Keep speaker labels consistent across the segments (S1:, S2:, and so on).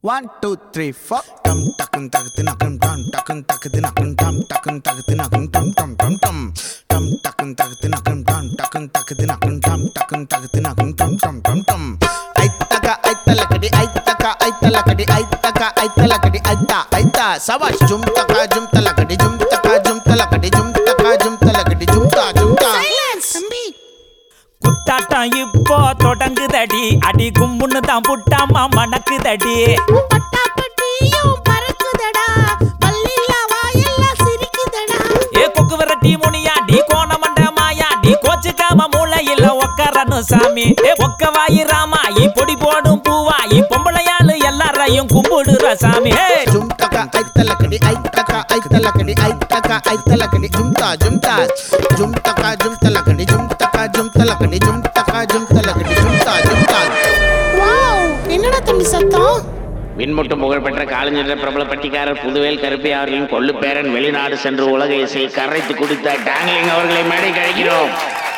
S1: 1 2 3 4 டம் டக்கன் தகதினகம் டம் டக்கன் தகதினகம் டம் டக்கன் தகதினகம் டம் டம் டம் டம் டம் டக்கன் தகதினகம் டம் டக்கன் தகதினகம் டம் டக்கன் தகதினகம் டம் டம் டம் டம் ஐத்தக ஐத்தலகடி ஐத்தக ஐத்தலகடி ஐத்தக ஐத்தலகடி ஐத்தா ஐத்தா சவாஷ் ஜும் தலகடி ஜும் தலகடி ஜும் தலகடி ஜும் தா
S2: சைலன்ஸ் தம்பி
S3: குத்தாட்டம் இப்போ தொடங்குதடி அடி கும்முன்னு தான் புட்டாமா மணக்குதடி
S2: பட்டாப்பட்டியும் பறக்குதடா பல்லில்ல வாயெல்லாம் சிரிக்குதடா
S3: ஏ கொக்கு விரட்டி முனியாடி கோணமண்ட மாயாடி கோச்சுக்காம மூளையில ஒக்கரனு சாமி ஏ ஒக்க வாயி ராமாயி பொடி போடும் பூவாயி பொம்பளையாளு எல்லாரையும் கும்பிடுற சாமி
S1: ஜும் தக ஐத்தலகடி ஐத்தக ஐத்தலகடி ஐத்தக ஐத்தலகடி ஜும் தா ஜும் தக ஜும் தலகடி ஜும் தலகடி ஜும் தலகடி ஜும் தா
S2: வாவ் என்னடா தம்பி சத்தம்
S4: விண்முட்டும் புகழ்பெற்ற காலஞ்சென்ற பிரபல பட்டிக்காரர் புதுவேல் கருப்பை அவர்களின் கொள்ளு பேரன் வெளிநாடு சென்று உலக இசையை கரைத்து குடித்த டாங்லிங் அவர்களை மேடை கழிக்கிறோம்.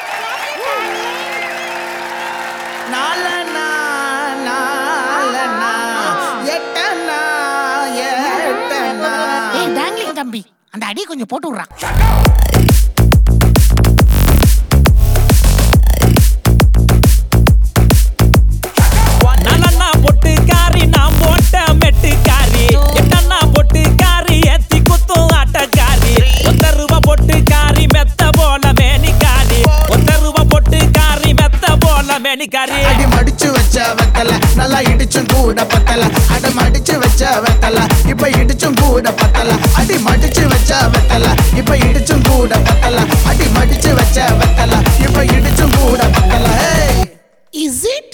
S2: ஏய் டாங்லிங் தம்பி அந்த அடி கொஞ்சம் போட்டு விடுறா
S3: நலன்னா பொட்டுக்காரி நான் போட்ட மெட்டுக்காரி என்னன்னா பொட்டுக்காரி ஏத்தி குத்தும் ஆட்டக்காரி ஒத்தருவ பொட்டுக்காரி மெத்த போல மேனிக்காரி ஒத்தருவ பொட்டுக்காரி மெத்த போல மேனிக்காரி
S1: அடி மடிச்சு வச்ச வெத்தல நல்லா இடிச்சும் கூட பத்தல அடி மடிச்சு வச்ச வெத்தல இப்ப இடிச்சும் கூட பத்தல அடி மடிச்சு வச்ச வெத்தல இப்ப இடிச்சும் கூட பத்தல அடி மடிச்சு வச்ச வெத்தல இப்ப இடிச்சும் கூட பத்தல
S2: இஸ் இட்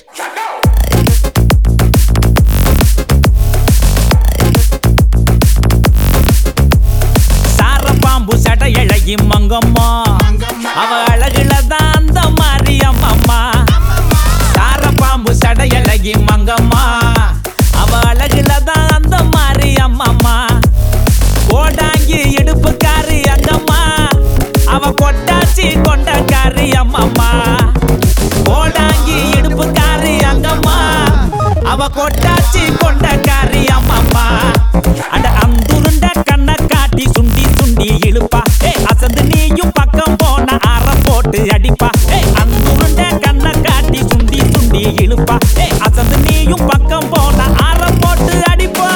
S3: சாரப்பாம்பு சடையழகி மங்கம்மா அவ அழகுல தான் அந்த மாதிரி அம்மம்மா சாரப்பாம்பு சடையழகி மங்கம்மா அவ அழகுல தான் அந்த மாதிரி அம்மம்மா கோடாங்கி இடுப்புக்காரி அங்கம்மா அவ கொட்டாச்சி கொண்டக்காரி அம்மம்மா கோடாங்கி இடுப்புக்காரி அங்கம்மா அவ கொட்டாச்சி கொண்டக்காரி அம்மம்மா அட அந்துருண்ட கண்ணை காட்டி சுண்டி சுண்டி இழுப்பா அசந்து நீயும் பக்கம் போன அற போட்டு அடிப்பா அந்துருண்ட கண்ணை காட்டி சுண்டி சுண்டி இழுப்பா அசந்து நீயும் பக்கம் போன அற போட்டு அடிப்பா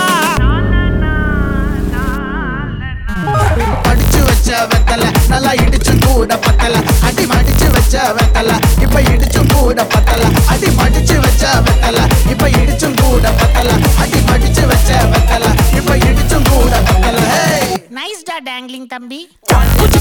S1: மடிச்சு வச்ச வெத்தல நல்லா இடிச்சும் கூட பத்தல அடி மடிச்சு வச்ச வெத்தல இப்ப இடிச்சும் கூட பத்தல அடி மடிச்சு வச்ச வெத்தல இப்ப இடிச்சும் கூட பத்தல அடி மடிச்சு வச்ச வெத்தல இப்ப இடிச்சும் கூட பத்தல
S2: நைஸ் டா டாங்லிங் தம்பி
S1: One, two,